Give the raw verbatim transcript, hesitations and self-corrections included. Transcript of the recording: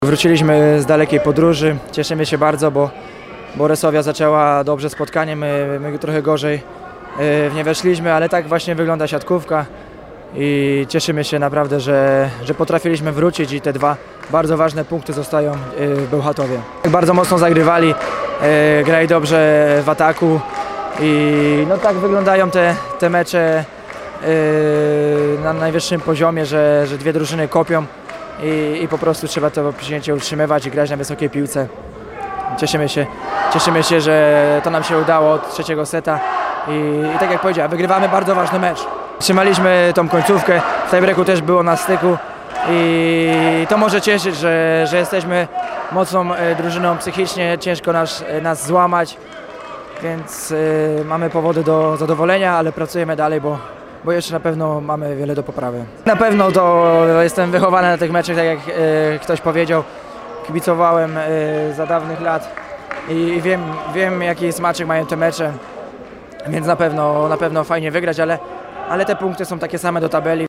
Wróciliśmy z dalekiej podróży, cieszymy się bardzo, bo, bo Resowia zaczęła dobrze spotkanie, my, my trochę gorzej w nie weszliśmy, ale tak właśnie wygląda siatkówka i cieszymy się naprawdę, że, że potrafiliśmy wrócić i te dwa bardzo ważne punkty zostają w Bełchatowie. Bardzo mocno zagrywali, grali dobrze w ataku i no tak wyglądają te, te mecze na najwyższym poziomie, że, że dwie drużyny kopią. I, I po prostu trzeba to przyjęcie utrzymywać i grać na wysokiej piłce. Cieszymy się, cieszymy się, że to nam się udało od trzeciego seta i, i tak jak powiedziałem, wygrywamy bardzo ważny mecz. Trzymaliśmy tą końcówkę, w tiebreaku też było na styku i to może cieszyć, że, że jesteśmy mocną drużyną psychicznie, ciężko nas, nas złamać, więc y, mamy powody do zadowolenia, ale pracujemy dalej, bo bo jeszcze na pewno mamy wiele do poprawy. Na pewno to jestem wychowany na tych meczach, tak jak e, ktoś powiedział, kibicowałem e, za dawnych lat i wiem, wiem jaki smaczek mają te mecze, więc na pewno, na pewno fajnie wygrać, ale, ale te punkty są takie same do tabeli.